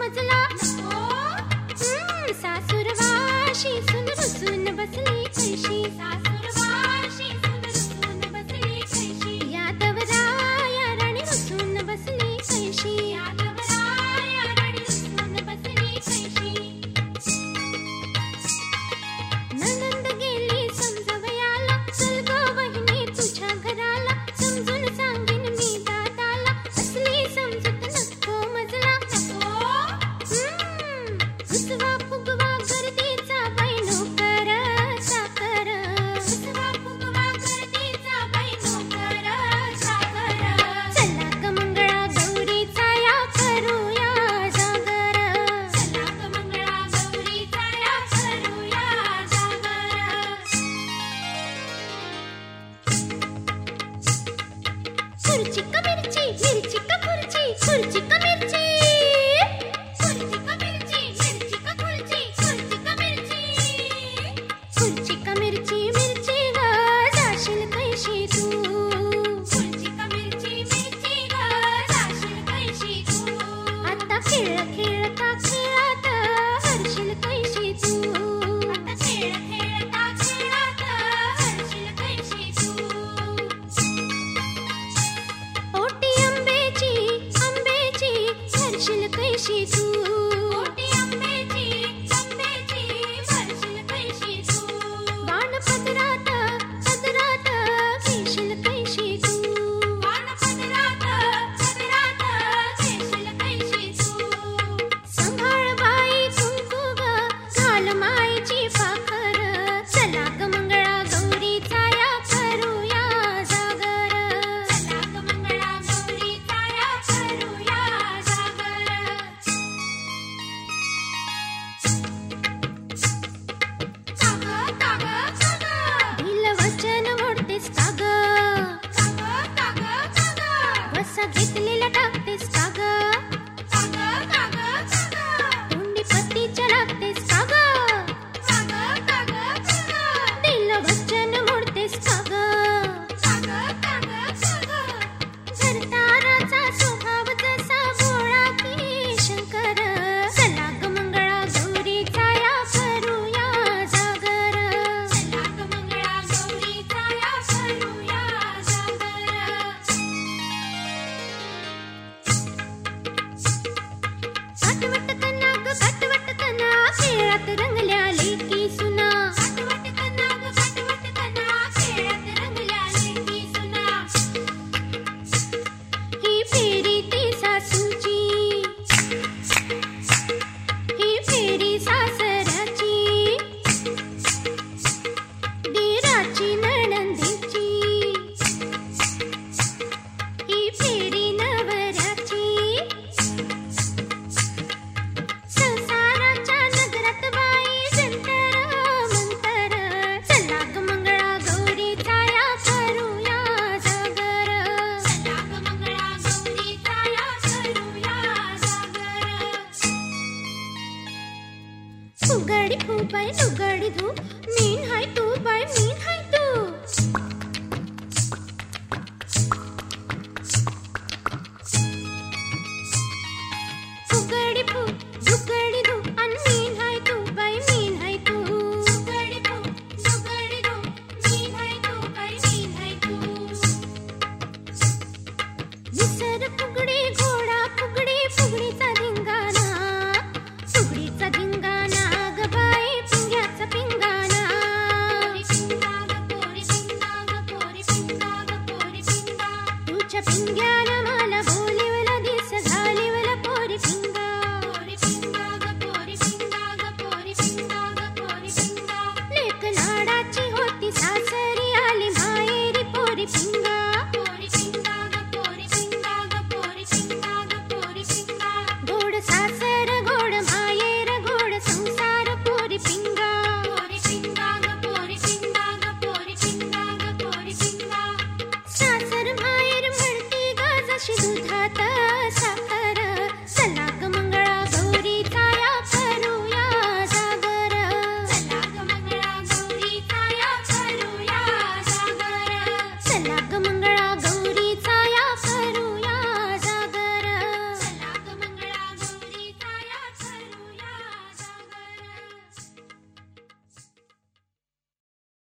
मजला सासूरवाशी सुन रुसून बसली कैशी सासूरवाशी सुन रुसून बसली कैशी यादवराया राणी रुसून बसली कैशी यादवराया राणी रुसून बसली कैशी नणंद गेली समजवयाला चल ग वहिनी तुझ्या घराला समजून सांगीन मी दादाला असली समजूत नको मजला उसवा फुगवा गर्दीचा बाई नोकर चाकर उसवा फुगवा गर्दीचा बाई नोकर चाकर चला ग मंगळा गौरीचा या करूया जागर चला ग मंगळा गौरीचा या करूया जागर खुर्ची का मिरची मिरची का खुर्ची खुर्ची का मिरची खुर्ची का मिरची मिरची का खुर्ची खुर्ची का मिरची खुर्ची का मिरची मिरची ग जाशील कैशी तू खुर्ची का मिरची मिरची ग जाशील कैशी तू आता खेळ खेळता खेळात हरशील कैशी तू आता खेळ खेळता खेळात हरशील कैशी तू ओटी आंब्याची आंब्याची भरशील कैशी तू ओटी आंब्याची आंब्याची भरशील कैशी तू वाण पदरात पदरात घेशील कैशी तू वाण पदरात पदरात घेशील कैशी तू संभाळ बाई कुंकू ग घाल मायची पाखर चला ग मंगळा गौरीचा या करूया जागर चला ग मंगळा गौरीचा या करूया जागर ढील वचन मोडतेस का ग वसा घेतलेला टाकतेस का ग तोंडी पत्तीच्या लागतेस का ग ढील वचन मोडतेस का ग सरदाराचा स्वभाव जसा भोळा की शंकर चला ग मंगळा गौरीचा या करूया जागर चला ग मंगळा गौरीचा या करूया जागर काटवट कना ग काटवट कना खेळात रंगल्या लेकी सुना काटवट कना ग काटवट कना खेळात रंगल्या लेकी सुना ही फेरी ती सासूची ही फेरी सासऱ्याची दीराची नणंदीची ही फेरी नवऱ्याची संसाराच्या नगरात बाई जंतर मंतर चला ग मंगळा गौरीचा या करूया जागर चला ग मंगळा गौरीचा या करूया जागर फुगडी फू बाई लुगडी धू मीन हाय तू बाई मीन हाय तू फुगडी फू लुगडी धू अन मीन हाय तू बाई मीन हाय तू फुगडी फू लुगडी धू मीन हाय तू बाई मीन हाय तू विसर फुगडी घोडा फुगडी फुगडीचा धिंगाणा फुगडीचा धिंगाणा ग बाई पिंग्याचा पिंगाणा पोरी पिंगा ग पोरी पिंगा ग पोरी पिंगा ग पोरी पिंगा तुझ्या पिंग्यानं मला बोलिवला दिस घालिवला पोरी पिंगा ग पोरी पिंगा ग पोरी पिंगा ग पोरी पिंगा लेक लाडाची होती सासरी आली माहेरी पोरी पिंगा ग पोरी पिंगा ग पोरी पिंगा ग पोरी पिंगा गोड सासर गोड माहेर गोड संसार पोरी पिंगा ग पोरी पिंगा ग पोरी पिंगा सासर माहेर म्हणती ग जशी दुधात साखर